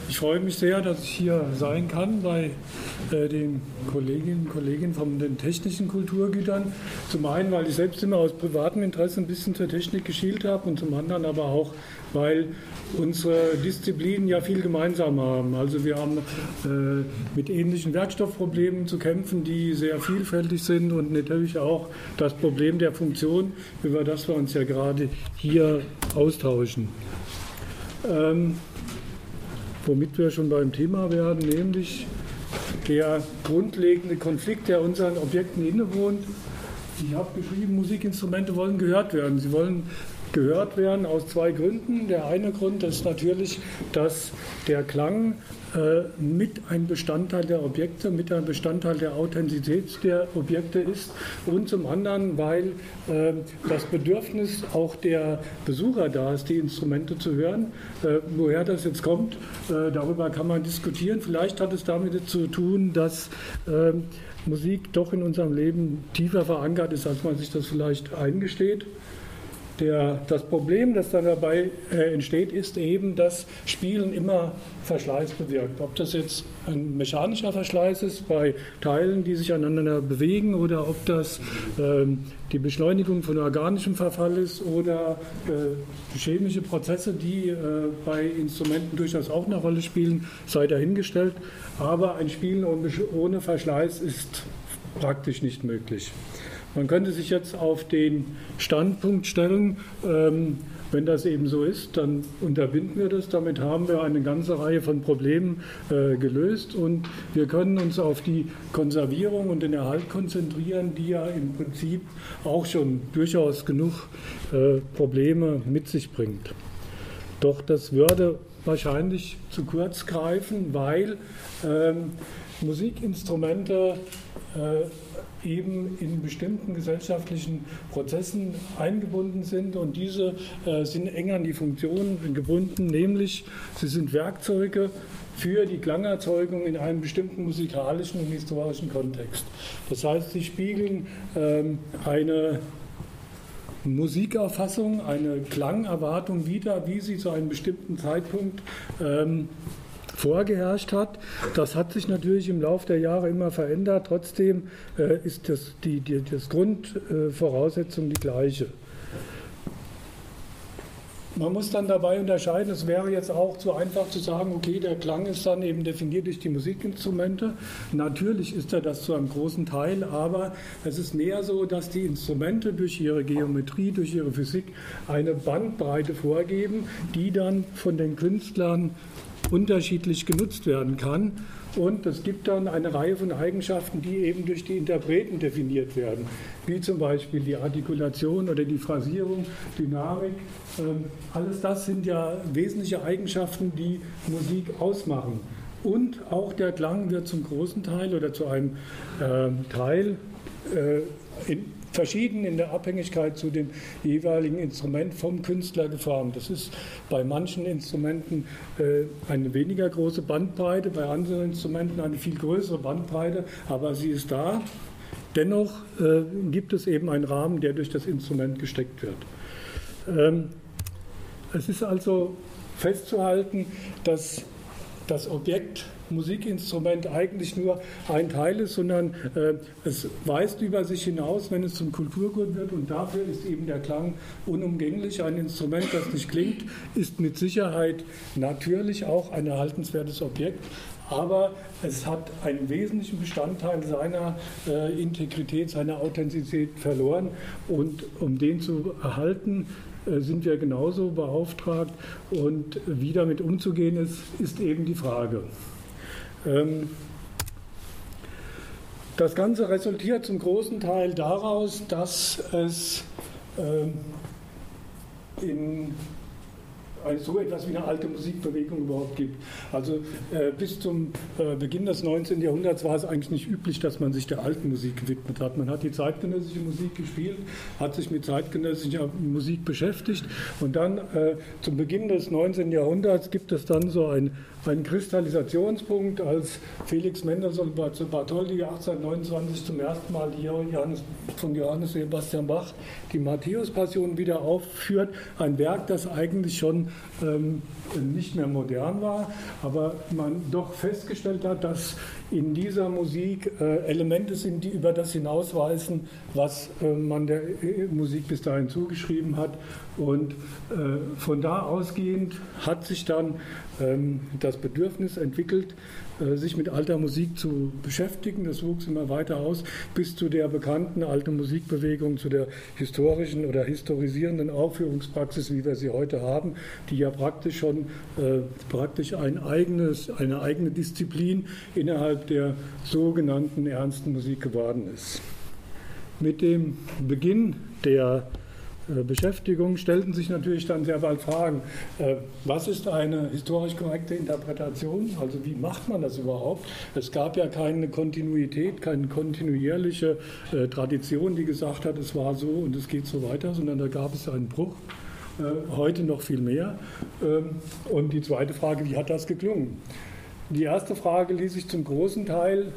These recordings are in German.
Ich freue mich sehr, dass ich hier sein kann bei den Kolleginnen und Kollegen von den technischen Kulturgütern. Zum einen, weil ich selbst immer aus privatem Interesse ein bisschen zur Technik geschielt habe und zum anderen aber auch, weil unsere Disziplinen ja viel gemeinsam haben. Also wir haben mit ähnlichen Werkstoffproblemen zu kämpfen, die sehr vielfältig sind und natürlich auch das Problem der Funktion, über das wir uns ja gerade hier austauschen. Womit wir schon beim Thema werden, nämlich der grundlegende Konflikt, der unseren Objekten innewohnt. Ich habe geschrieben, Musikinstrumente wollen gehört werden. Sie wollen gehört werden aus zwei Gründen. Der eine Grund ist natürlich, dass der Klang mit ein Bestandteil der Objekte, mit ein Bestandteil der Authentizität der Objekte ist und zum anderen, weil das Bedürfnis auch der Besucher da ist, die Instrumente zu hören. Woher das jetzt kommt, darüber kann man diskutieren. Vielleicht hat es damit zu tun, dass Musik doch in unserem Leben tiefer verankert ist, als man sich das vielleicht eingesteht. Das Problem, das dann dabei entsteht, ist eben, dass Spielen immer Verschleiß bewirkt. Ob das jetzt ein mechanischer Verschleiß ist bei Teilen, die sich aneinander bewegen, oder ob das die Beschleunigung von organischem Verfall ist oder chemische Prozesse, die bei Instrumenten durchaus auch eine Rolle spielen, sei dahingestellt. Aber ein Spielen ohne Verschleiß ist praktisch nicht möglich. Man könnte sich jetzt auf den Standpunkt stellen, wenn das eben so ist, dann unterbinden wir das. Damit haben wir eine ganze Reihe von Problemen gelöst und wir können uns auf die Konservierung und den Erhalt konzentrieren, die ja im Prinzip auch schon durchaus genug Probleme mit sich bringt. Doch das würde wahrscheinlich zu kurz greifen, weil Musikinstrumente eben in bestimmten gesellschaftlichen Prozessen eingebunden sind und diese sind eng an die Funktion gebunden, nämlich sie sind Werkzeuge für die Klangerzeugung in einem bestimmten musikalischen und historischen Kontext. Das heißt, sie spiegeln eine Musikauffassung, eine Klangerwartung wider, wie sie zu einem bestimmten Zeitpunkt vorgeherrscht hat. Das hat sich natürlich im Laufe der Jahre immer verändert. Trotzdem ist das Grundvoraussetzung die gleiche. Man muss dann dabei unterscheiden, es wäre jetzt auch zu einfach zu sagen, okay, der Klang ist dann eben definiert durch die Musikinstrumente. Natürlich ist er das zu einem großen Teil, aber es ist mehr so, dass die Instrumente durch ihre Geometrie, durch ihre Physik eine Bandbreite vorgeben, die dann von den Künstlern unterschiedlich genutzt werden kann. Und es gibt dann eine Reihe von Eigenschaften, die eben durch die Interpreten definiert werden, wie zum Beispiel die Artikulation oder die Phrasierung, Dynamik. Alles das sind ja wesentliche Eigenschaften, die Musik ausmachen. Und auch der Klang wird zum großen Teil oder zu einem Teil verschieden in der Abhängigkeit zu dem jeweiligen Instrument vom Künstler geformt. Das ist bei manchen Instrumenten eine weniger große Bandbreite, bei anderen Instrumenten eine viel größere Bandbreite, aber sie ist da. Dennoch gibt es eben einen Rahmen, der durch das Instrument gesteckt wird. Es ist also festzuhalten, dass das Objekt Musikinstrument eigentlich nur ein Teil ist, sondern es weist über sich hinaus, wenn es zum Kulturgut wird, und dafür ist eben der Klang unumgänglich. Ein Instrument, das nicht klingt, ist mit Sicherheit natürlich auch ein erhaltenswertes Objekt, aber es hat einen wesentlichen Bestandteil seiner Integrität, seiner Authentizität verloren, und um den zu erhalten, sind wir genauso beauftragt, und wie damit umzugehen ist eben die Frage. Das Ganze resultiert zum großen Teil daraus, dass es so etwas wie eine alte Musikbewegung überhaupt gibt. Also bis zum Beginn des 19. Jahrhunderts war es eigentlich nicht üblich, dass man sich der alten Musik gewidmet hat. Man hat die zeitgenössische Musik gespielt, hat sich mit zeitgenössischer Musik beschäftigt, und dann zum Beginn des 19. Jahrhunderts gibt es dann so einen Kristallisationspunkt, als Felix Mendelssohn Bartholdy 1829 zum ersten Mal von Johannes Sebastian Bach die Matthäus-Passion wieder aufführt. Ein Werk, das eigentlich schon nicht mehr modern war, aber man doch festgestellt hat, dass in dieser Musik Elemente sind, die über das hinausweisen, was man der Musik bis dahin zugeschrieben hat. Und von da ausgehend hat sich dann das Bedürfnis entwickelt, sich mit alter Musik zu beschäftigen. Das wuchs immer weiter aus, bis zu der bekannten alten Musikbewegung, zu der historischen oder historisierenden Aufführungspraxis, wie wir sie heute haben, die ja praktisch schon eine eigene Disziplin innerhalb der sogenannten ernsten Musik geworden ist. Mit dem Beginn der Beschäftigung stellten sich natürlich dann sehr bald Fragen, was ist eine historisch korrekte Interpretation, also wie macht man das überhaupt? Es gab ja keine Kontinuität, keine kontinuierliche Tradition, die gesagt hat, es war so und es geht so weiter, sondern da gab es einen Bruch, heute noch viel mehr. Und die zweite Frage, wie hat das geklungen? Die erste Frage ließ sich zum großen Teil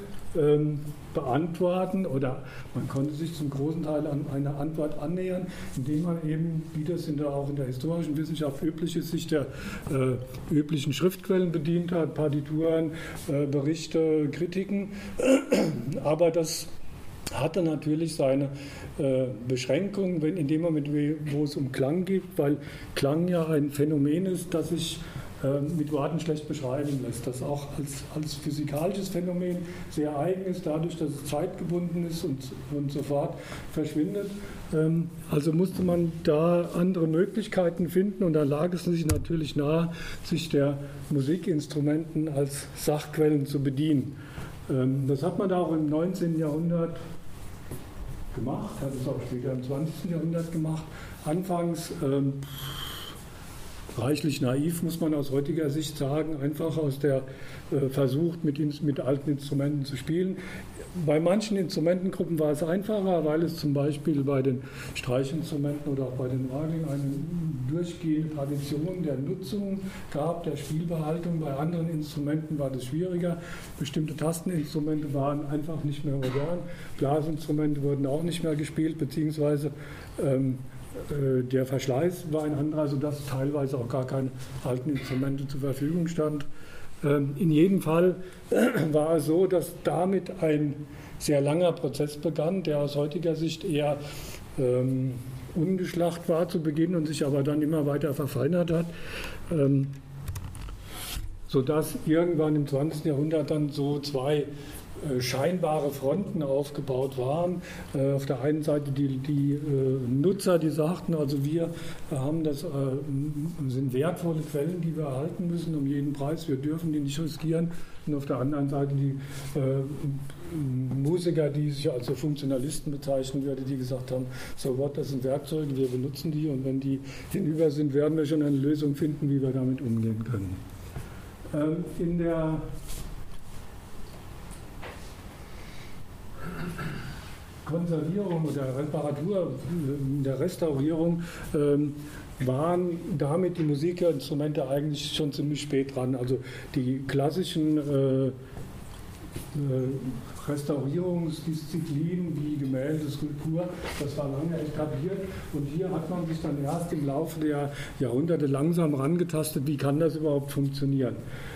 beantworten oder man konnte sich zum großen Teil an eine Antwort annähern, indem man eben, wie das auch in der historischen Wissenschaft üblich ist, sich der üblichen Schriftquellen bedient hat, Partituren, Berichte, Kritiken. Aber das hatte natürlich seine Beschränkungen, in dem Moment, wo es um Klang geht, weil Klang ja ein Phänomen ist, das sich mit Worten schlecht beschreiben lässt, das auch als physikalisches Phänomen sehr eigen ist, dadurch, dass es zeitgebunden ist und sofort verschwindet. Also musste man da andere Möglichkeiten finden und da lag es sich natürlich nahe, sich der Musikinstrumenten als Sachquellen zu bedienen. Das hat man da auch im 19. Jahrhundert gemacht, hat es auch später im 20. Jahrhundert gemacht. Anfangs reichlich naiv, muss man aus heutiger Sicht sagen, einfach versucht, mit alten Instrumenten zu spielen. Bei manchen Instrumentengruppen war es einfacher, weil es zum Beispiel bei den Streichinstrumenten oder auch bei den Orgeln eine durchgehende Tradition der Nutzung gab, der Spielbehaltung. Bei anderen Instrumenten war das schwieriger. Bestimmte Tasteninstrumente waren einfach nicht mehr modern. Blasinstrumente wurden auch nicht mehr gespielt, beziehungsweise der Verschleiß war ein anderer, sodass teilweise auch gar keine alten Instrumente zur Verfügung stand. In jedem Fall war es so, dass damit ein sehr langer Prozess begann, der aus heutiger Sicht eher ungeschlacht war zu Beginn und sich aber dann immer weiter verfeinert hat, sodass irgendwann im 20. Jahrhundert dann so zwei scheinbare Fronten aufgebaut waren. Auf der einen Seite die Nutzer, die sagten, also wir sind wertvolle Quellen, die wir erhalten müssen um jeden Preis, wir dürfen die nicht riskieren. Und auf der anderen Seite die Musiker, die sich als Funktionalisten bezeichnen würden, die gesagt haben, so what, das sind Werkzeuge, wir benutzen die und wenn die hinüber sind, werden wir schon eine Lösung finden, wie wir damit umgehen können. In der Konservierung oder Reparatur, in der Restaurierung waren damit die Musikinstrumente eigentlich schon ziemlich spät dran. Also die klassischen Restaurierungsdisziplinen wie Gemälde, Skulptur, das war lange etabliert und hier hat man sich dann erst im Laufe der Jahrhunderte langsam rangetastet, wie kann das überhaupt funktionieren.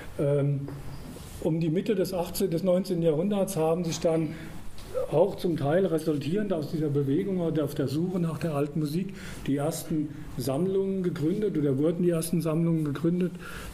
Um die Mitte des 19. Jahrhunderts haben sich dann auch zum Teil resultierend aus dieser Bewegung oder auf der Suche nach der alten Musik die ersten Sammlungen gegründet oder wurden die ersten Sammlungen gegründet,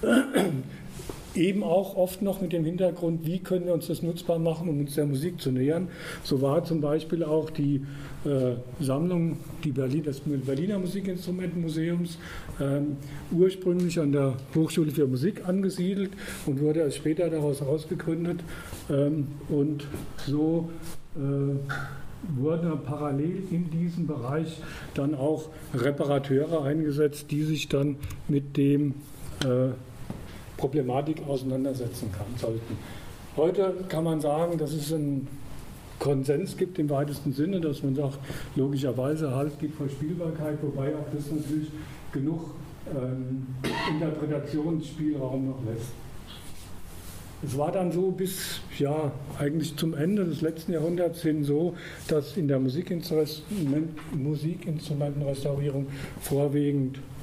eben auch oft noch mit dem Hintergrund, wie können wir uns das nutzbar machen, um uns der Musik zu nähern. So war zum Beispiel auch die Sammlung des Berliner Musikinstrumentenmuseums ursprünglich an der Hochschule für Musik angesiedelt und wurde erst später daraus ausgegründet. Und so wurden parallel in diesem Bereich dann auch Reparateure eingesetzt, die sich dann mit dem Problematik auseinandersetzen sollten. Heute kann man sagen, dass es einen Konsens gibt im weitesten Sinne, dass man sagt, logischerweise Halt gibt vor Spielbarkeit, wobei auch das natürlich genug Interpretationsspielraum noch lässt. Es war dann so bis eigentlich zum Ende des letzten Jahrhunderts hin so, dass in der Musikinstrumentenrestaurierung vorwiegend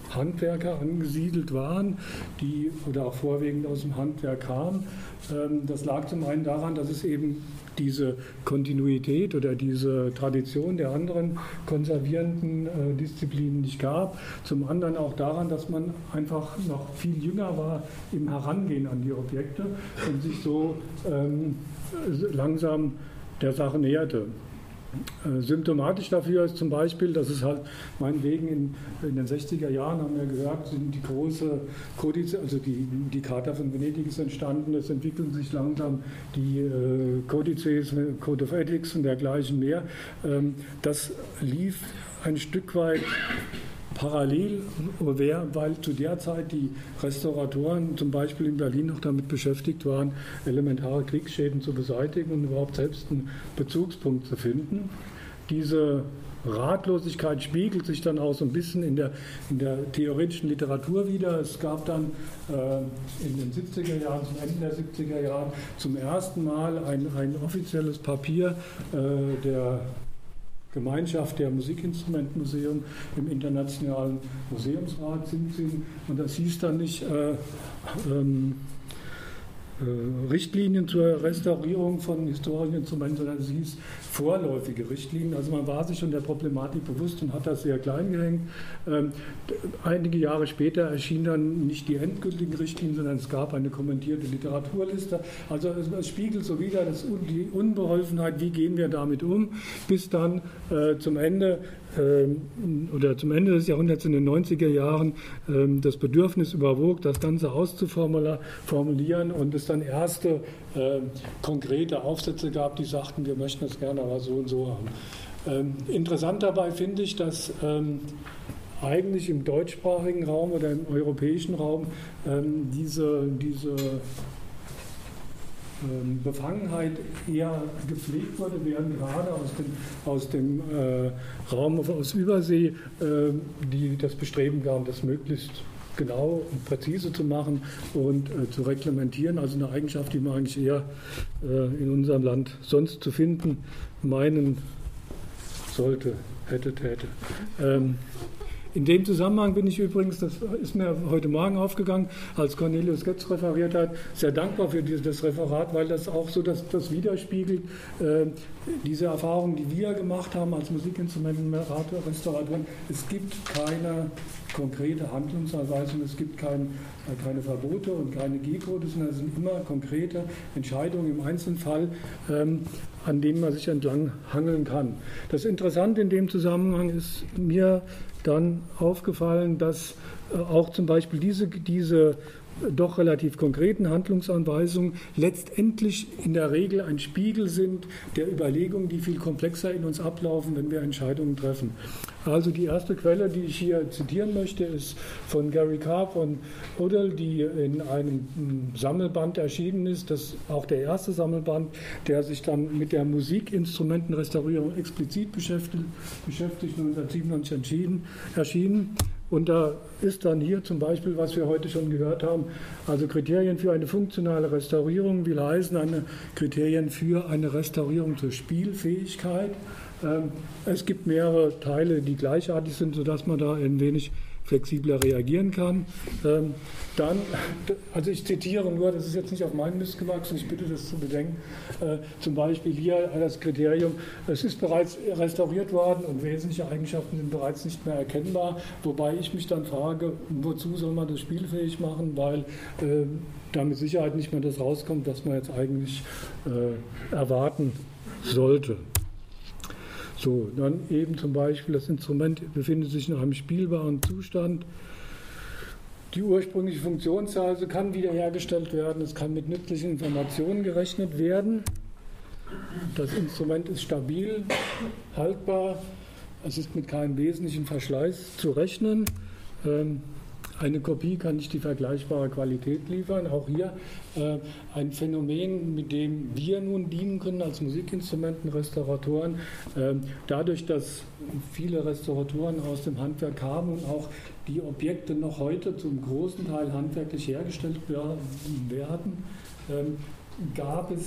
Handwerker angesiedelt waren, die oder auch vorwiegend aus dem Handwerk kamen. Das lag zum einen daran, dass es eben diese Kontinuität oder diese Tradition der anderen konservierenden Disziplinen nicht gab. Zum anderen auch daran, dass man einfach noch viel jünger war im Herangehen an die Objekte und sich so langsam der Sache näherte. Symptomatisch dafür ist zum Beispiel, dass es halt meinetwegen in den 60er Jahren, haben wir gehört, sind die große Kodice, also die Charta von Venedig ist entstanden, es entwickeln sich langsam die Kodizes, Code of Ethics und dergleichen mehr. Das lief ein Stück weit parallel, weil zu der Zeit die Restauratoren zum Beispiel in Berlin noch damit beschäftigt waren, elementare Kriegsschäden zu beseitigen und überhaupt selbst einen Bezugspunkt zu finden. Diese Ratlosigkeit spiegelt sich dann auch so ein bisschen in der theoretischen Literatur wieder. Es gab dann in den 70er Jahren, zum Ende der 70er Jahre, zum ersten Mal ein offizielles Papier der Gemeinschaft der Musikinstrumentenmuseum im Internationalen Museumsrat sind. Und das hieß dann nicht Richtlinien zur Restaurierung von historischen Instrumenten, sondern es hieß vorläufige Richtlinien. Also man war sich schon der Problematik bewusst und hat das sehr klein gehängt. Einige Jahre später erschienen dann nicht die endgültigen Richtlinien, sondern es gab eine kommentierte Literaturliste. Also es spiegelt so wieder die Unbeholfenheit, wie gehen wir damit um, bis dann zum Ende des Jahrhunderts in den 90er Jahren das Bedürfnis überwog, das Ganze auszuformulieren und es dann erste konkrete Aufsätze gab, die sagten, wir möchten es gerne aber so und so haben. Interessant dabei finde ich, dass eigentlich im deutschsprachigen Raum oder im europäischen Raum diese Befangenheit eher gepflegt wurde, während gerade aus dem Raum aus Übersee die das Bestreben gaben, das möglichst genau und präzise zu machen und zu reglementieren. Also eine Eigenschaft, die man eigentlich eher in unserem Land sonst zu finden meinen sollte, hätte. In dem Zusammenhang bin ich übrigens, das ist mir heute Morgen aufgegangen, als Cornelius Goetz referiert hat, sehr dankbar für das Referat, weil das auch so das widerspiegelt, diese Erfahrungen, die wir gemacht haben als Musikinstrumentenrestauratoren. Es gibt keine konkrete Handlungsanweisung, es gibt keine Verbote und keine G-Codes, sondern es sind immer konkrete Entscheidungen im Einzelfall, an denen man sich entlang hangeln kann. Das Interessante in dem Zusammenhang ist mir dann aufgefallen, dass auch zum Beispiel diese doch relativ konkreten Handlungsanweisungen letztendlich in der Regel ein Spiegel sind der Überlegungen, die viel komplexer in uns ablaufen, wenn wir Entscheidungen treffen. Also die erste Quelle, die ich hier zitieren möchte, ist von Gary Karp und Odell, die in einem Sammelband erschienen ist. Das ist auch der erste Sammelband, der sich dann mit der Musikinstrumentenrestaurierung explizit beschäftigt, 1997 erschienen. Und da ist dann hier zum Beispiel, was wir heute schon gehört haben, also Kriterien für eine funktionale Restaurierung will heißen, Kriterien für eine Restaurierung zur Spielfähigkeit. Es gibt mehrere Teile, die gleichartig sind, sodass man da ein wenig flexibler reagieren kann. Dann, also ich zitiere nur, das ist jetzt nicht auf meinen Mist gewachsen, ich bitte das zu bedenken, zum Beispiel hier das Kriterium, es ist bereits restauriert worden und wesentliche Eigenschaften sind bereits nicht mehr erkennbar, wobei ich mich dann frage, wozu soll man das spielfähig machen, weil da mit Sicherheit nicht mehr das rauskommt, was man jetzt eigentlich erwarten sollte. So, dann eben zum Beispiel, das Instrument befindet sich in einem spielbaren Zustand. Die ursprüngliche Funktionsweise kann wiederhergestellt werden, es kann mit nützlichen Informationen gerechnet werden. Das Instrument ist stabil, haltbar, es ist mit keinem wesentlichen Verschleiß zu rechnen. Eine Kopie kann nicht die vergleichbare Qualität liefern. Auch hier ein Phänomen, mit dem wir nun dienen können als Musikinstrumentenrestauratoren. Dadurch, dass viele Restauratoren aus dem Handwerk kamen und auch die Objekte noch heute zum großen Teil handwerklich hergestellt werden, gab es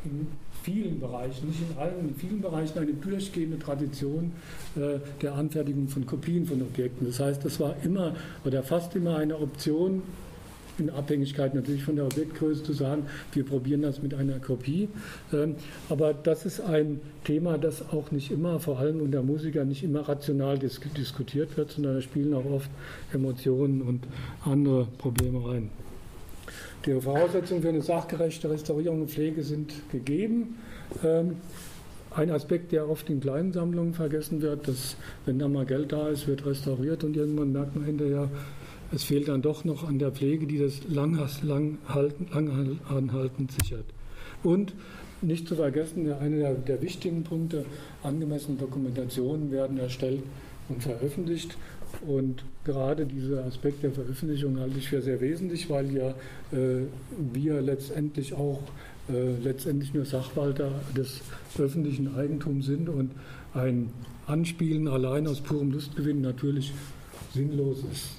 in vielen Bereichen, nicht in allen, in vielen Bereichen eine durchgehende Tradition der Anfertigung von Kopien von Objekten. Das heißt, das war immer oder fast immer eine Option, in Abhängigkeit natürlich von der Objektgröße, zu sagen, wir probieren das mit einer Kopie. Aber das ist ein Thema, das auch nicht immer, vor allem unter Musikern, nicht immer rational diskutiert wird, sondern da spielen auch oft Emotionen und andere Probleme rein. Die Voraussetzungen für eine sachgerechte Restaurierung und Pflege sind gegeben. Ein Aspekt, der oft in kleinen Sammlungen vergessen wird, dass, wenn da mal Geld da ist, wird restauriert und irgendwann merkt man hinterher, es fehlt dann doch noch an der Pflege, die das langanhaltend sichert. Und nicht zu vergessen, einer der wichtigen Punkte, angemessene Dokumentationen werden erstellt und veröffentlicht. Und gerade dieser Aspekt der Veröffentlichung halte ich für sehr wesentlich, weil ja wir letztendlich auch nur Sachwalter des öffentlichen Eigentums sind und ein Anspielen allein aus purem Lustgewinn natürlich sinnlos ist.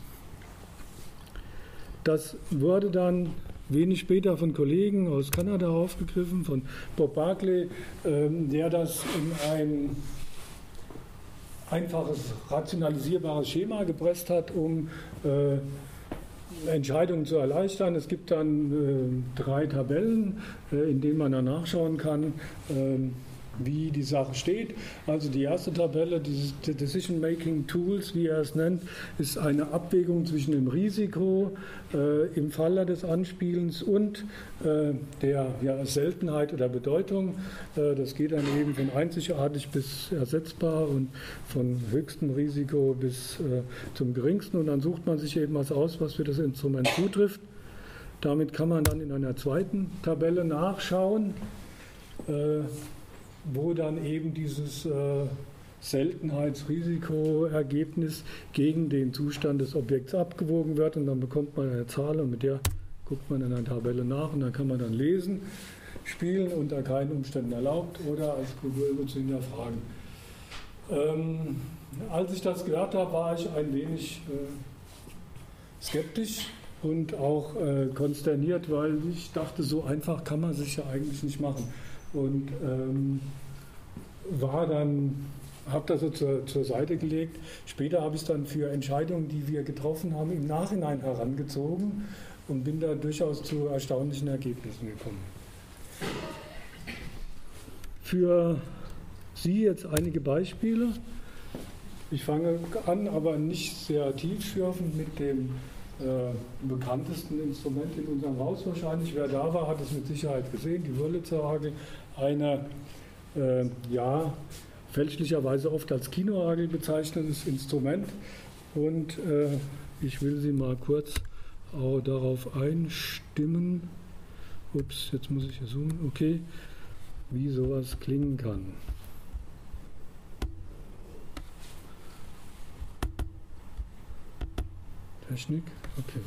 Das wurde dann wenig später von Kollegen aus Kanada aufgegriffen, von Bob Barclay, der das in ein einfaches, rationalisierbares Schema gepresst hat, um Entscheidungen zu erleichtern. Es gibt dann 3 Tabellen, in denen man dann nachschauen kann, wie die Sache steht. Also die erste Tabelle, dieses Decision-Making Tools, wie er es nennt, ist eine Abwägung zwischen dem Risiko im Falle des Anspielens und der Seltenheit oder Bedeutung. Das geht dann eben von einzigartig bis ersetzbar und von höchstem Risiko bis zum geringsten. Und dann sucht man sich eben was aus, was für das Instrument zutrifft. Damit kann man dann in einer zweiten Tabelle nachschauen, wo dann eben dieses Seltenheitsrisikoergebnis gegen den Zustand des Objekts abgewogen wird und dann bekommt man eine Zahl und mit der guckt man in einer Tabelle nach und dann kann man dann lesen, spielen unter keinen Umständen erlaubt oder als Probleme zu hinterfragen. Als ich das gehört habe, war ich ein wenig skeptisch und auch konsterniert, weil ich dachte, so einfach kann man sich ja eigentlich nicht machen. Und habe das so zur Seite gelegt. Später habe ich es dann für Entscheidungen, die wir getroffen haben, im Nachhinein herangezogen und bin da durchaus zu erstaunlichen Ergebnissen gekommen. Für Sie jetzt einige Beispiele. Ich fange an, aber nicht sehr tiefschürfend mit dem bekanntesten Instrument in unserem Haus wahrscheinlich. Wer da war, hat es mit Sicherheit gesehen, die Wurlitzer Orgel, eine fälschlicherweise oft als Kinoorgel bezeichnetes Instrument. Und ich will Sie mal kurz auch darauf einstimmen, ups, jetzt muss ich hier zoomen, okay, wie sowas klingen kann. Technik, okay.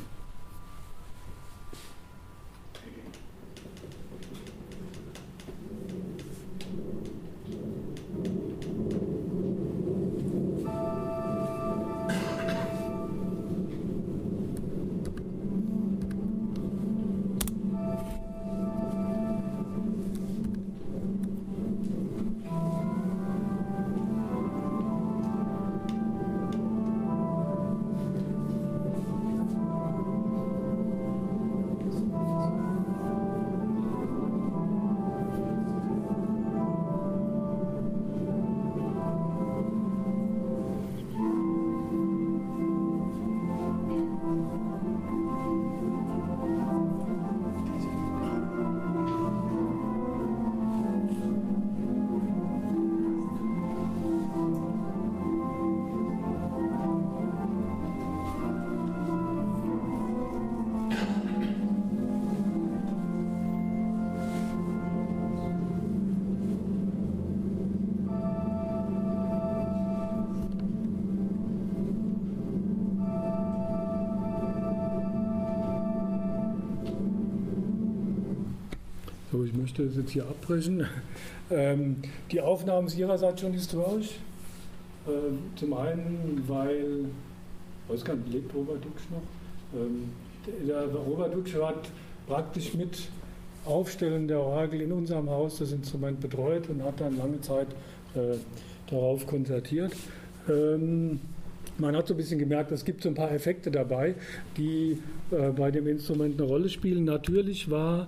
So, ich möchte das jetzt hier abbrechen. Die Aufnahmen sind Ihrerseits schon historisch. Zum einen, weil, ich weiß gar nicht, lebt Robert Duksch noch? Der Robert Duksch hat praktisch mit Aufstellen der Orgel in unserem Haus das Instrument betreut und hat dann lange Zeit darauf konzertiert. Man hat so ein bisschen gemerkt, es gibt so ein paar Effekte dabei, die bei dem Instrument eine Rolle spielen. Natürlich war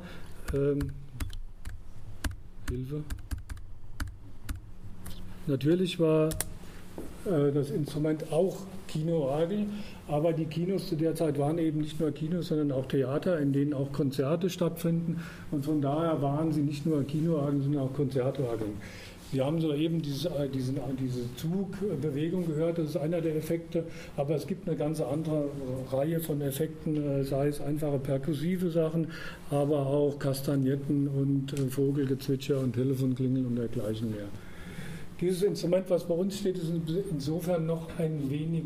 das Instrument auch Kinoorgel, aber die Kinos zu der Zeit waren eben nicht nur Kinos, sondern auch Theater, in denen auch Konzerte stattfinden, und von daher waren sie nicht nur Kinoorgeln, sondern auch Konzertorgeln. Wir haben soeben diese Zugbewegung gehört, das ist einer der Effekte, aber es gibt eine ganz andere Reihe von Effekten, sei es einfache perkussive Sachen, aber auch Kastagnetten und Vogelgezwitscher und Telefonklingeln und dergleichen mehr. Dieses Instrument, was bei uns steht, ist insofern noch ein wenig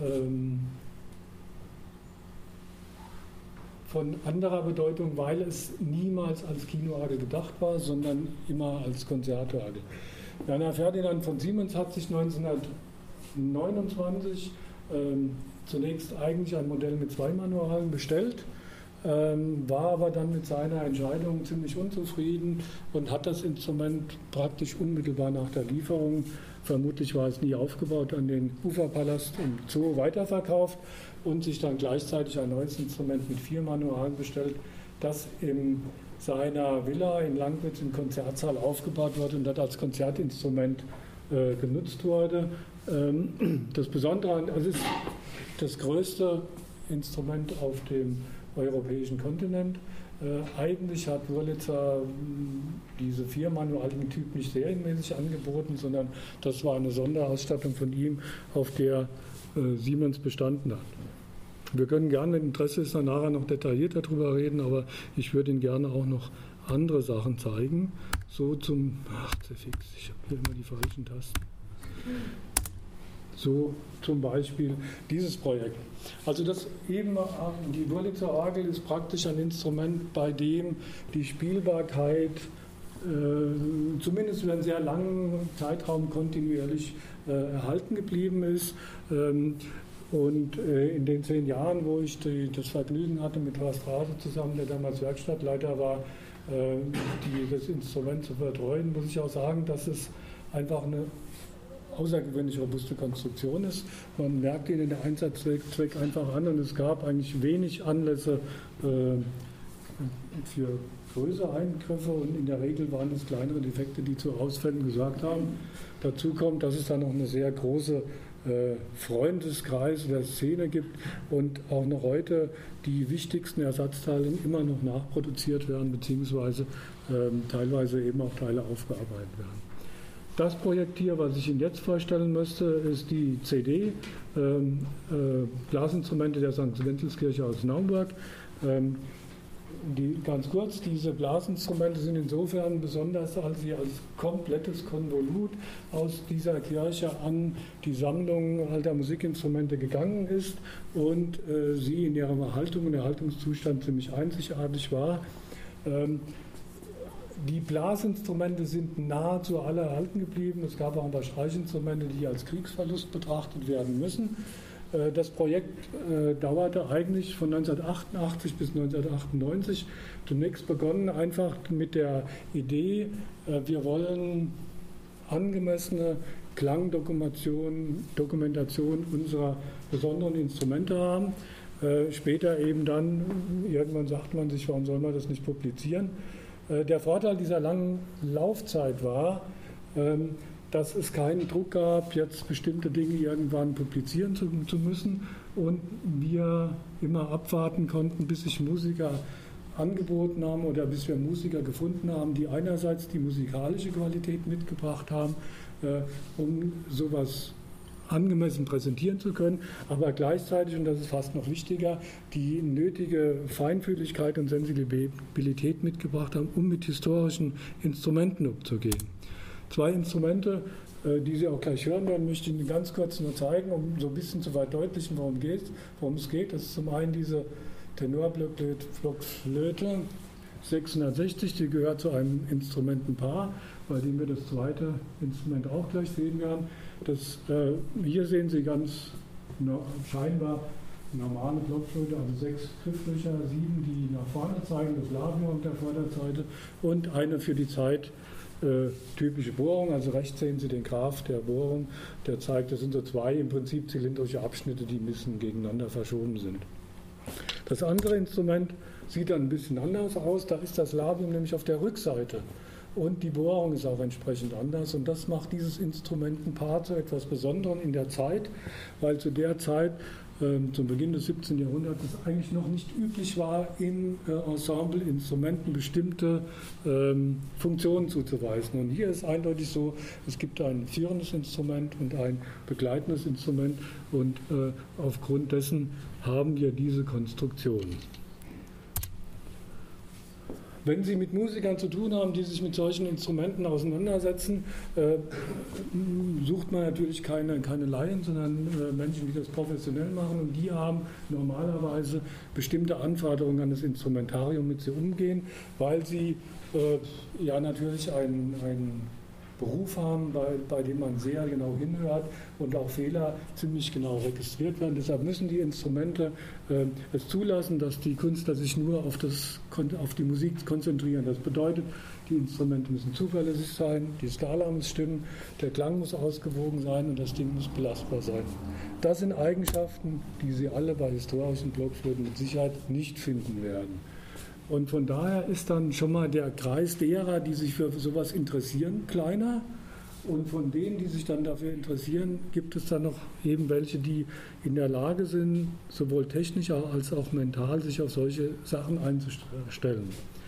von anderer Bedeutung, weil es niemals als Kinoorgel gedacht war, sondern immer als Konzertorgel. Werner Ferdinand von Siemens hat sich 1929 zunächst eigentlich ein Modell mit 2 Manualen bestellt, war aber dann mit seiner Entscheidung ziemlich unzufrieden und hat das Instrument praktisch unmittelbar nach der Lieferung, vermutlich war es nie aufgebaut, an den Uferpalast im Zoo weiterverkauft und sich dann gleichzeitig ein neues Instrument mit 4 Manualen bestellt, das in seiner Villa in Langwitz im Konzertsaal aufgebaut wurde und dort als Konzertinstrument genutzt wurde. Das Besondere, es ist das größte Instrument auf dem europäischen Kontinent. Eigentlich hat Wurlitzer diese 4 manualigen Typ nicht serienmäßig angeboten, sondern das war eine Sonderausstattung von ihm, auf der Siemens bestanden hat. Wir können gerne, wenn Interesse ist, dann nachher noch detaillierter darüber reden, aber ich würde Ihnen gerne auch noch andere Sachen zeigen. So zum, ich habe hier immer die falschen Tasten. So zum Beispiel dieses Projekt. Also die Wurlitzer Orgel ist praktisch ein Instrument, bei dem die Spielbarkeit zumindest über einen sehr langen Zeitraum kontinuierlich erhalten geblieben ist. Und in den 10 Jahren, wo ich das Vergnügen hatte, mit Horst Rase zusammen, der damals Werkstattleiter war, das Instrument zu betreuen, muss ich auch sagen, dass es einfach eine außergewöhnlich robuste Konstruktion ist. Man merkt ihnen den Einsatzzweck einfach an und es gab eigentlich wenig Anlässe für größere Eingriffe und in der Regel waren es kleinere Defekte, die zu Ausfällen gesorgt haben. Dazu kommt, dass es da noch eine sehr große Freundeskreis der Szene gibt und auch noch heute die wichtigsten Ersatzteile immer noch nachproduziert werden, beziehungsweise teilweise eben auch Teile aufgearbeitet werden. Das Projekt hier, was ich Ihnen jetzt vorstellen möchte, ist die CD, Blasinstrumente der St. Wenzelskirche aus Naumburg. Ganz kurz, diese Blasinstrumente sind insofern besonders, als sie als komplettes Konvolut aus dieser Kirche an die Sammlung alter Musikinstrumente gegangen ist und sie in ihrem Erhaltung und Erhaltungszustand ziemlich einzigartig war. Die Blasinstrumente sind nahezu alle erhalten geblieben. Es gab auch ein paar Streichinstrumente, die als Kriegsverlust betrachtet werden müssen. Das Projekt dauerte eigentlich von 1988 bis 1998. Zunächst begonnen einfach mit der Idee, wir wollen angemessene Klangdokumentation unserer besonderen Instrumente haben. Später eben dann, irgendwann sagt man sich, warum soll man das nicht publizieren? Der Vorteil dieser langen Laufzeit war, dass es keinen Druck gab, jetzt bestimmte Dinge irgendwann publizieren zu müssen und wir immer abwarten konnten, bis sich Musiker angeboten haben oder bis wir Musiker gefunden haben, die einerseits die musikalische Qualität mitgebracht haben, um sowas angemessen präsentieren zu können, aber gleichzeitig, und das ist fast noch wichtiger, die nötige Feinfühligkeit und Sensibilität mitgebracht haben, um mit historischen Instrumenten umzugehen. 2 Instrumente, die Sie auch gleich hören werden, möchte ich Ihnen ganz kurz nur zeigen, um so ein bisschen zu verdeutlichen, worum es geht. Das ist zum einen diese Tenorblockflöte 660, die gehört zu einem Instrumentenpaar, bei dem wir das zweite Instrument auch gleich sehen werden. Hier sehen Sie ganz scheinbar normale Blockflöte, also 6 Grifflöcher, 7, die nach vorne zeigen, das Labium auf der Vorderseite und eine für die Zeit typische Bohrung. Also rechts sehen Sie den Graph der Bohrung, der zeigt, das sind so 2 im Prinzip zylindrische Abschnitte, die ein bisschen gegeneinander verschoben sind. Das andere Instrument sieht dann ein bisschen anders aus, da ist das Labium nämlich auf der Rückseite. Und die Bohrung ist auch entsprechend anders und das macht dieses Instrumentenpaar zu etwas Besonderem in der Zeit, weil zu der Zeit, zum Beginn des 17. Jahrhunderts, es eigentlich noch nicht üblich war, in Ensemble-Instrumenten bestimmte Funktionen zuzuweisen. Und hier ist eindeutig so, es gibt ein führendes Instrument und ein begleitendes Instrument und aufgrund dessen haben wir diese Konstruktion. Wenn Sie mit Musikern zu tun haben, die sich mit solchen Instrumenten auseinandersetzen, sucht man natürlich keine Laien, sondern Menschen, die das professionell machen und die haben normalerweise bestimmte Anforderungen an das Instrumentarium, mit sie umgehen, weil sie ja natürlich einen Beruf haben, bei dem man sehr genau hinhört und auch Fehler ziemlich genau registriert werden. Deshalb müssen die Instrumente es zulassen, dass die Künstler sich nur auf die Musik konzentrieren. Das bedeutet, die Instrumente müssen zuverlässig sein, die Skala muss stimmen, der Klang muss ausgewogen sein und das Ding muss belastbar sein. Das sind Eigenschaften, die Sie alle bei historischen Blockflöten mit Sicherheit nicht finden werden. Und von daher ist dann schon mal der Kreis derer, die sich für sowas interessieren, kleiner. Und von denen, die sich dann dafür interessieren, gibt es dann noch eben welche, die in der Lage sind, sowohl technisch als auch mental sich auf solche Sachen einzustellen.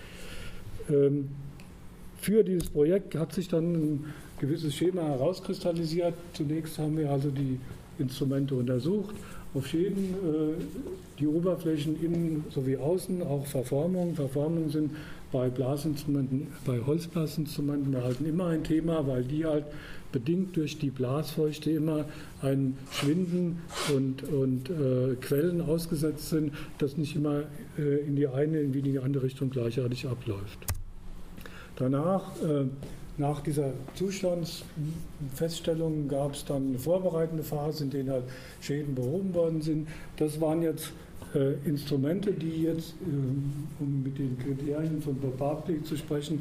Für dieses Projekt hat sich dann ein gewisses Schema herauskristallisiert. Zunächst haben wir also die Instrumente untersucht, auf Schäden, die Oberflächen innen sowie außen, auch Verformungen. Verformungen sind bei Blasinstrumenten, bei Holzblasinstrumenten erhalten immer ein Thema, weil die halt bedingt durch die Blasfeuchte immer ein Schwinden und Quellen ausgesetzt sind, das nicht immer in die eine wie in die andere Richtung gleichartig abläuft. Danach, nach dieser Zustandsfeststellung, gab es dann eine vorbereitende Phase, in der halt Schäden behoben worden sind. Das waren jetzt Instrumente, die jetzt, um mit den Kriterien von Barclay zu sprechen,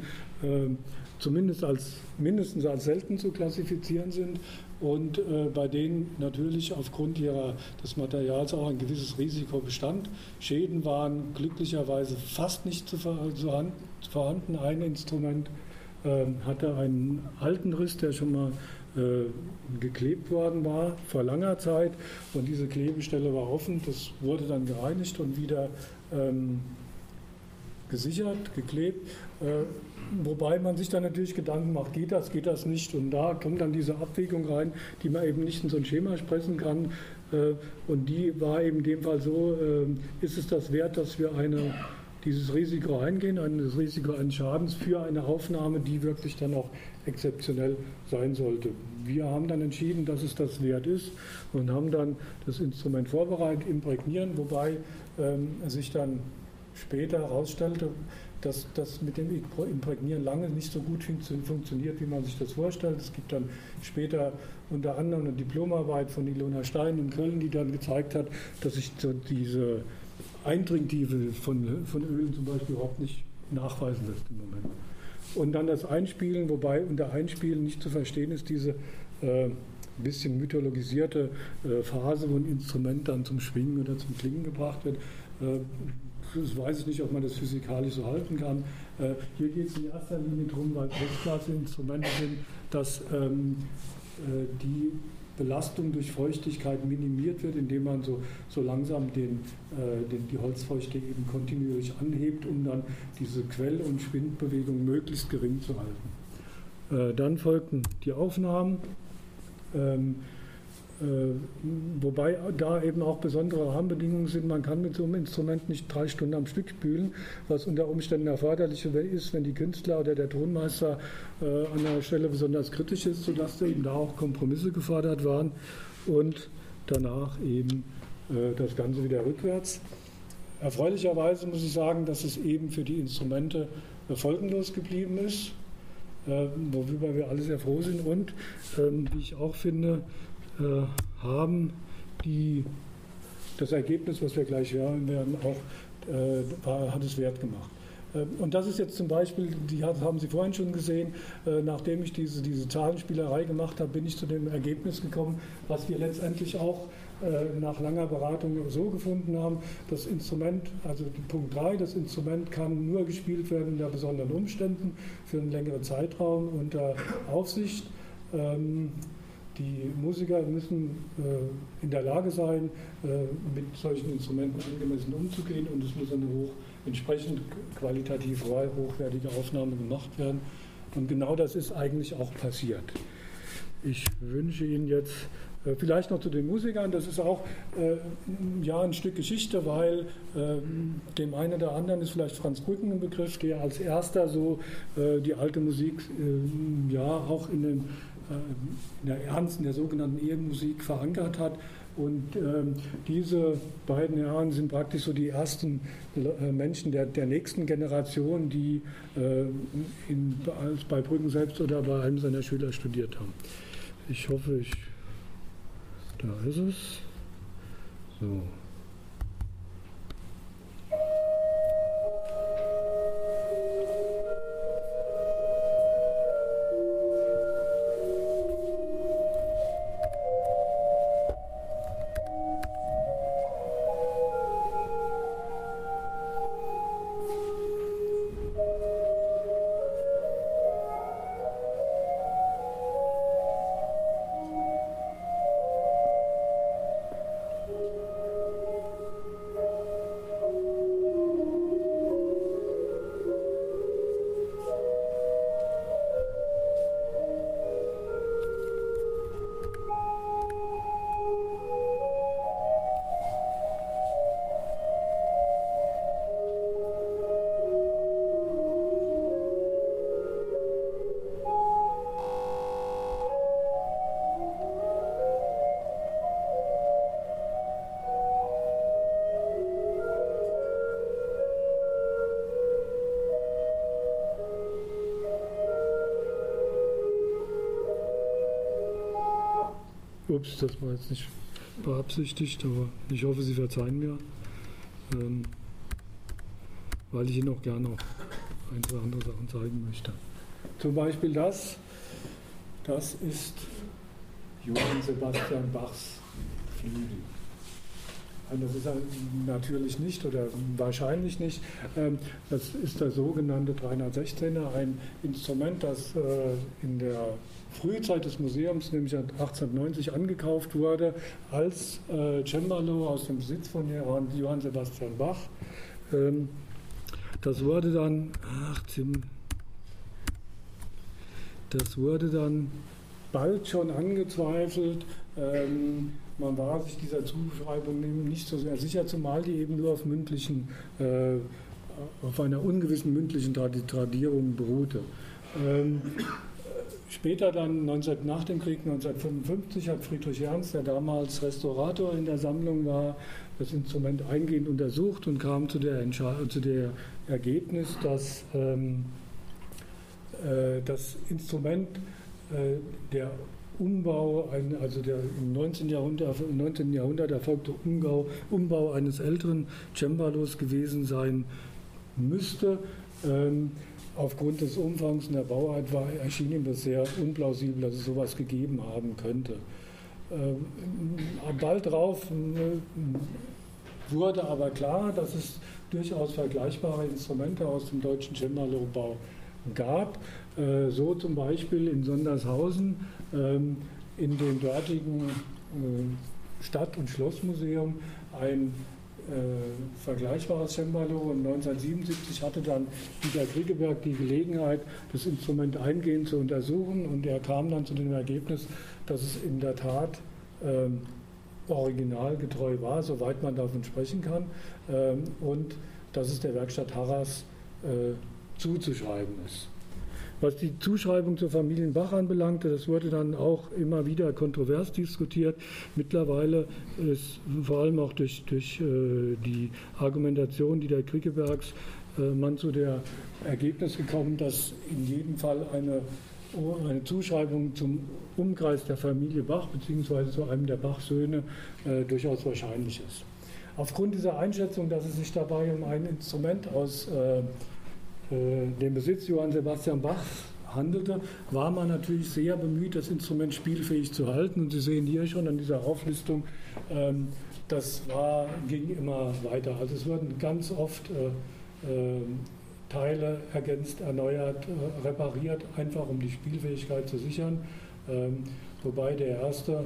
mindestens als selten zu klassifizieren sind und bei denen natürlich aufgrund des Materials auch ein gewisses Risiko bestand. Schäden waren glücklicherweise fast nicht vorhanden. Ein Instrument hatte einen alten Riss, der schon mal geklebt worden war vor langer Zeit und diese Klebestelle war offen. Das wurde dann gereinigt und wieder gesichert, geklebt, wobei man sich dann natürlich Gedanken macht, geht das nicht? Und da kommt dann diese Abwägung rein, die man eben nicht in so ein Schema sprechen kann. Und die war eben in dem Fall so, ist es das wert, dass wir dieses Risiko eingehen, das Risiko eines Schadens für eine Aufnahme, die wirklich dann auch exzeptionell sein sollte. Wir haben dann entschieden, dass es das wert ist und haben dann das Instrument vorbereitet, imprägnieren, wobei sich dann später herausstellte, dass das mit dem Imprägnieren lange nicht so gut funktioniert, wie man sich das vorstellt. Es gibt dann später unter anderem eine Diplomarbeit von Ilona Stein in Köln, die dann gezeigt hat, dass sich so diese Eindringtiefe von Ölen zum Beispiel überhaupt nicht nachweisen lässt im Moment. Und dann das Einspielen, wobei unter Einspielen nicht zu verstehen ist diese bisschen mythologisierte Phase, wo ein Instrument dann zum Schwingen oder zum Klingen gebracht wird. Das weiß ich nicht, ob man das physikalisch so halten kann. Hier geht es in erster Linie darum, weil Hochklasse-Instrumente sind, dass die Belastung durch Feuchtigkeit minimiert wird, indem man so langsam die Holzfeuchte eben kontinuierlich anhebt, um dann diese Quell- und Schwindbewegung möglichst gering zu halten. Dann folgten die Aufnahmen, wobei da eben auch besondere Rahmenbedingungen sind. Man kann mit so einem Instrument nicht 3 Stunden am Stück spielen, was unter Umständen erforderlich ist, wenn die Künstler oder der Tonmeister an einer Stelle besonders kritisch ist, sodass eben da auch Kompromisse gefordert waren und danach eben das Ganze wieder rückwärts. Erfreulicherweise muss ich sagen, dass es eben für die Instrumente folgenlos geblieben ist, worüber wir alle sehr froh sind und wie ich auch finde, haben die das Ergebnis, was wir gleich hören werden, auch hat es wert gemacht. Und das ist jetzt zum Beispiel, haben Sie vorhin schon gesehen, nachdem ich diese Zahlenspielerei gemacht habe, bin ich zu dem Ergebnis gekommen, was wir letztendlich auch nach langer Beratung so gefunden haben. Das Instrument, also Punkt 3, das Instrument kann nur gespielt werden unter besonderen Umständen für einen längeren Zeitraum unter Aufsicht. Die Musiker müssen in der Lage sein, mit solchen Instrumenten angemessen umzugehen, und es muss eine entsprechend qualitativ hochwertige Aufnahme gemacht werden. Und genau das ist eigentlich auch passiert. Ich wünsche Ihnen jetzt vielleicht noch zu den Musikern, das ist auch ein Stück Geschichte, weil dem einen oder anderen ist vielleicht Franz Brücken ein Begriff, der als erster so die alte Musik auch in der ernsten, der sogenannten Ehrenmusik verankert hat. Und diese beiden Herren sind praktisch so die ersten Menschen der nächsten Generation, die bei Brücken selbst oder bei einem seiner Schüler studiert haben. Ich hoffe, da ist es. So. Ups, das war jetzt nicht beabsichtigt, aber ich hoffe, Sie verzeihen mir, weil ich Ihnen auch gerne noch ein, zwei andere Sachen zeigen möchte. Zum Beispiel das ist Johann Sebastian Bachs Flügel. Das ist natürlich nicht oder wahrscheinlich nicht. Das ist der sogenannte 316er, ein Instrument, das in der Frühzeit des Museums, nämlich 1890, angekauft wurde als Cembalo aus dem Besitz von Johann Sebastian Bach. Das wurde dann bald schon angezweifelt. Man war sich dieser Zuschreibung nicht so sehr sicher, zumal die eben nur auf einer ungewissen mündlichen Tradierung beruhte. Später dann, nach dem Krieg 1955, hat Friedrich Ernst, der damals Restaurator in der Sammlung war, das Instrument eingehend untersucht und kam zu der Ergebnis, dass das Instrument der Umbau, also der im 19. Jahrhundert erfolgte Umbau eines älteren Cembalos gewesen sein müsste. Aufgrund des Umfangs und der Bauart erschien ihm das sehr unplausibel, dass es sowas gegeben haben könnte. Bald darauf wurde aber klar, dass es durchaus vergleichbare Instrumente aus dem deutschen Cembalo-Bau gab. So zum Beispiel in Sondershausen in dem dortigen Stadt- und Schlossmuseum ein vergleichbares Cembalo, und 1977 hatte dann Dieter Kriegeberg die Gelegenheit, das Instrument eingehend zu untersuchen, und er kam dann zu dem Ergebnis, dass es in der Tat originalgetreu war, soweit man davon sprechen kann, und dass es der Werkstatt Harras zuzuschreiben ist. Was die Zuschreibung zur Familie Bach anbelangte, das wurde dann auch immer wieder kontrovers diskutiert. Mittlerweile ist vor allem auch durch die Argumentation Dieter Kriegebergs man zu der Ergebnis gekommen, dass in jedem Fall eine Zuschreibung zum Umkreis der Familie Bach bzw. zu einem der Bach-Söhne durchaus wahrscheinlich ist. aufgrund dieser Einschätzung, dass es sich dabei um ein Instrument aus dem Besitz Johann Sebastian Bachs handelte, war man natürlich sehr bemüht, das Instrument spielfähig zu halten. Und Sie sehen hier schon an dieser Auflistung, ging immer weiter. Also es wurden ganz oft Teile ergänzt, erneuert, repariert, einfach um die Spielfähigkeit zu sichern. Wobei der erste,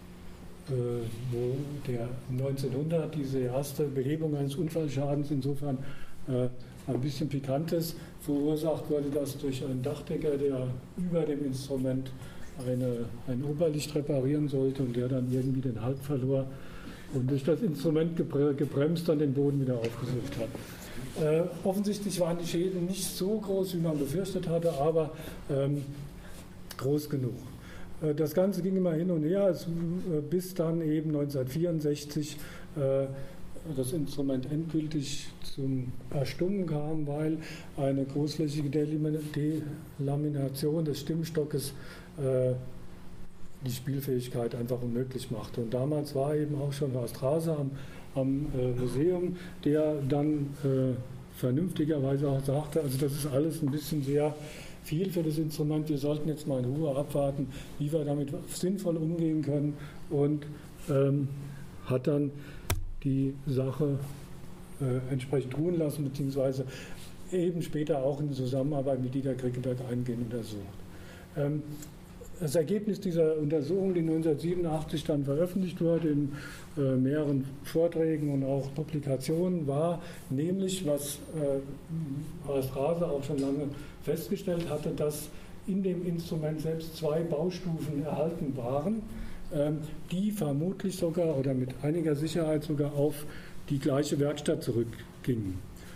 wo der 1900 diese erste Behebung eines Unfallschadens insofern ein bisschen Pikantes verursacht wurde, das durch einen Dachdecker, der über dem Instrument ein Oberlicht reparieren sollte und der dann irgendwie den Halt verlor und durch das Instrument gebremst dann den Boden wieder aufgesucht hat. Offensichtlich waren die Schäden nicht so groß, wie man befürchtet hatte, aber groß genug. Das Ganze ging immer hin und her, bis dann eben 1964 das Instrument endgültig zum Erstummen kam, weil eine großflächige Delamination des Stimmstockes die Spielfähigkeit einfach unmöglich machte. Und damals war eben auch schon Horst Rase am Museum, der dann vernünftigerweise auch sagte, also das ist alles ein bisschen sehr viel für das Instrument, wir sollten jetzt mal in Ruhe abwarten, wie wir damit sinnvoll umgehen können, und hat dann die Sache entsprechend ruhen lassen, beziehungsweise eben später auch in Zusammenarbeit mit Dieter Krickeberg eingehend untersucht. Das Ergebnis dieser Untersuchung, die 1987 dann veröffentlicht wurde in mehreren Vorträgen und auch Publikationen, war nämlich, was Horst Rase auch schon lange festgestellt hatte, dass in dem Instrument selbst 2 Baustufen erhalten waren, die vermutlich sogar oder mit einiger Sicherheit sogar auf die gleiche Werkstatt zurückgingen.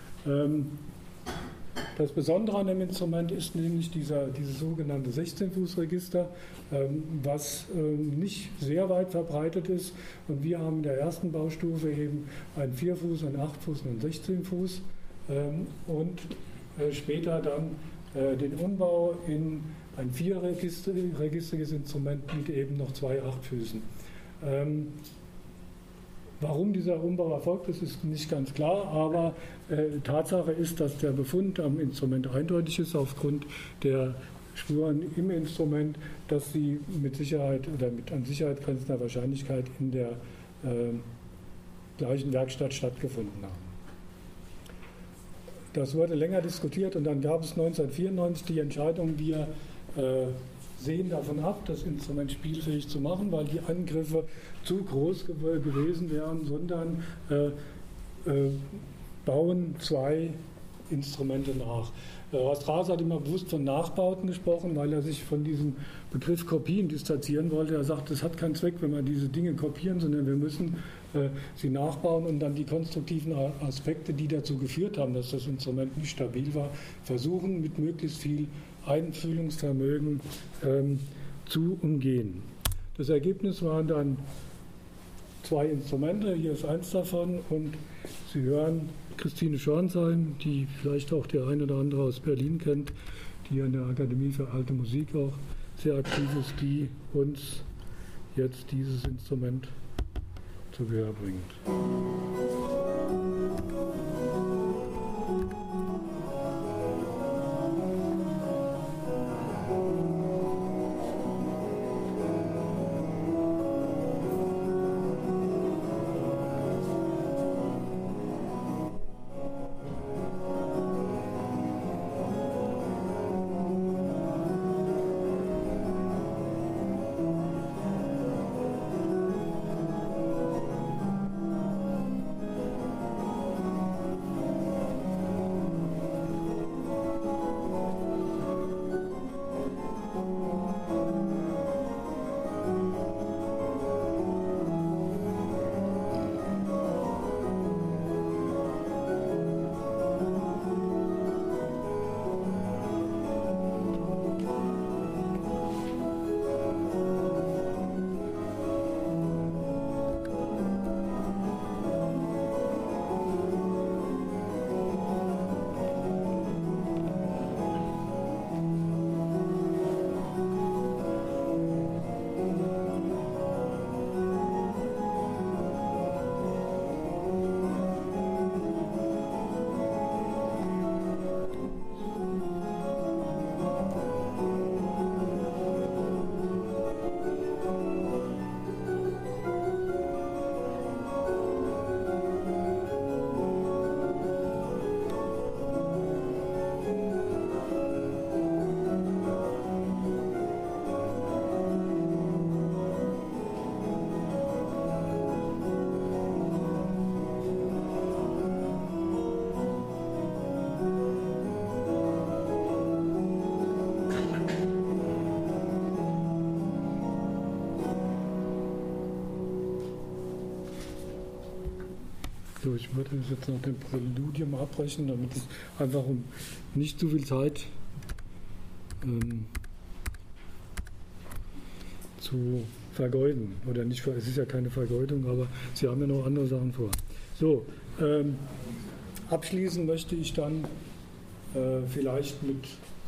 Das Besondere an dem Instrument ist nämlich dieses sogenannte 16-Fuß-Register, was nicht sehr weit verbreitet ist. Und wir haben in der ersten Baustufe eben ein 4-Fuß, ein 8-Fuß und ein 16-Fuß und später dann den Umbau in ein 4-registriges Instrument mit eben noch 2 8-Füßen. Warum dieser Umbau erfolgt ist nicht ganz klar, aber Tatsache ist, dass der Befund am Instrument eindeutig ist aufgrund der Spuren im Instrument, dass sie mit Sicherheit oder mit an Sicherheit grenzender Wahrscheinlichkeit in der gleichen Werkstatt stattgefunden haben. Das wurde länger diskutiert und dann gab es 1994 die Entscheidung, wir sehen davon ab, das Instrument spielfähig zu machen, weil die Angriffe zu groß gewesen wären, sondern bauen 2 Instrumente nach. Horst Rase hat immer bewusst von Nachbauten gesprochen, weil er sich von diesem Begriff Kopien distanzieren wollte. Er sagt, es hat keinen Zweck, wenn wir diese Dinge kopieren, sondern wir müssen sie nachbauen und dann die konstruktiven Aspekte, die dazu geführt haben, dass das Instrument nicht stabil war, versuchen mit möglichst viel Einfühlungsvermögen zu umgehen. Das Ergebnis waren dann 2 Instrumente, hier ist eins davon, und Sie hören Christine Schornsheim, die vielleicht auch der eine oder andere aus Berlin kennt, die an der Akademie für Alte Musik auch sehr aktiv ist, die uns jetzt dieses Instrument zu Gehör bringt. So, ich würde das jetzt nach dem Präludium abbrechen, damit es einfach um nicht zu viel Zeit zu vergeuden. Oder nicht, es ist ja keine Vergeudung, aber Sie haben ja noch andere Sachen vor. So, abschließen möchte ich dann vielleicht mit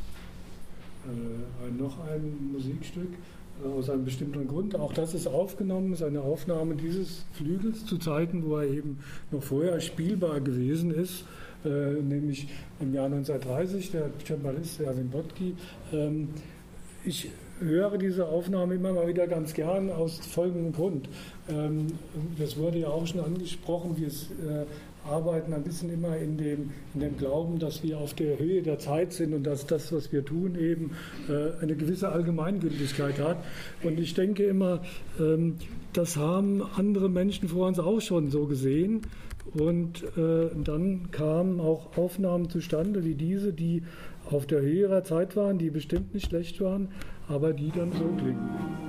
noch einem Musikstück aus einem bestimmten Grund. Auch das ist aufgenommen, ist eine Aufnahme dieses Flügels zu Zeiten, wo er eben noch vorher spielbar gewesen ist, nämlich im Jahr 1930, der Cembalist Erwin Botki. Ich höre diese Aufnahme immer mal wieder ganz gern aus folgendem Grund. Das wurde ja auch schon angesprochen, wir arbeiten ein bisschen immer in dem Glauben, dass wir auf der Höhe der Zeit sind und dass das, was wir tun, eben eine gewisse Allgemeingültigkeit hat. Und ich denke immer, das haben andere Menschen vor uns auch schon so gesehen. Und dann kamen auch Aufnahmen zustande wie diese, die auf der Höhe ihrer Zeit waren, die bestimmt nicht schlecht waren, aber die dann so klingen.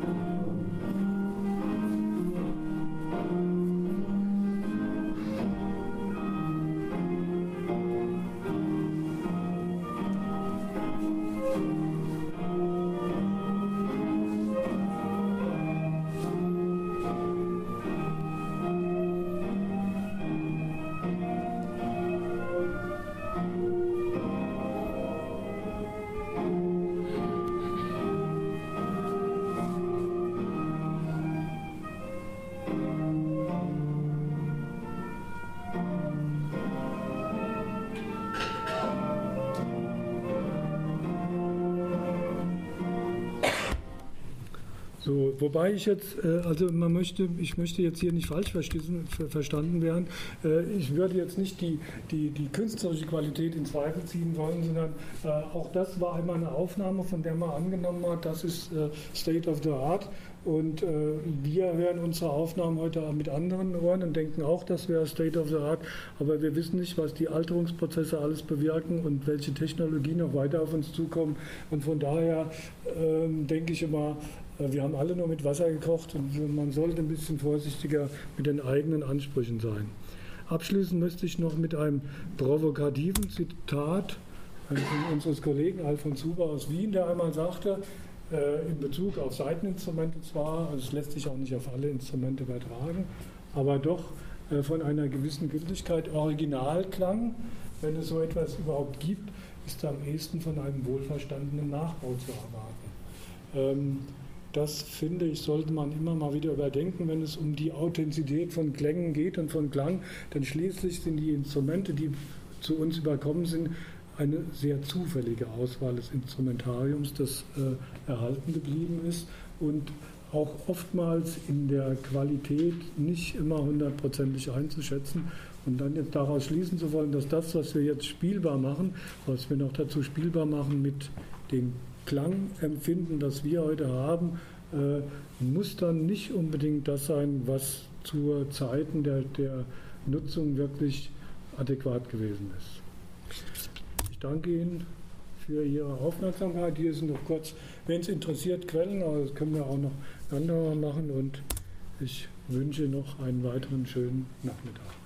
So, wobei ich jetzt, also ich möchte jetzt hier nicht falsch verstanden werden. Ich würde jetzt nicht die künstlerische Qualität in Zweifel ziehen wollen, sondern auch das war einmal eine Aufnahme, von der man angenommen hat, das ist State of the Art. Und wir hören unsere Aufnahmen heute mit anderen Ohren und denken auch, das wäre State of the Art. Aber wir wissen nicht, was die Alterungsprozesse alles bewirken und welche Technologien noch weiter auf uns zukommen. Und von daher denke ich immer, wir haben alle nur mit Wasser gekocht und man sollte ein bisschen vorsichtiger mit den eigenen Ansprüchen sein. Abschließend möchte ich noch mit einem provokativen Zitat unseres Kollegen Alfons Huber aus Wien, der einmal sagte, in Bezug auf Saiteninstrumente zwar, also es lässt sich auch nicht auf alle Instrumente übertragen, aber doch von einer gewissen Gültigkeit. Originalklang, wenn es so etwas überhaupt gibt, ist am ehesten von einem wohlverstandenen Nachbau zu erwarten. Das, finde ich, sollte man immer mal wieder überdenken, wenn es um die Authentizität von Klängen geht und von Klang, denn schließlich sind die Instrumente, die zu uns überkommen sind, eine sehr zufällige Auswahl des Instrumentariums, das erhalten geblieben ist und auch oftmals in der Qualität nicht immer hundertprozentig einzuschätzen und dann jetzt daraus schließen zu wollen, dass das, was wir jetzt spielbar machen, was wir noch dazu spielbar machen mit dem Klangempfinden, das wir heute haben, muss dann nicht unbedingt das sein, was zu Zeiten der Nutzung wirklich adäquat gewesen ist. Ich danke Ihnen für Ihre Aufmerksamkeit. Hier sind noch kurz, wenn es interessiert, Quellen, aber das können wir auch noch andere machen und ich wünsche noch einen weiteren schönen Nachmittag.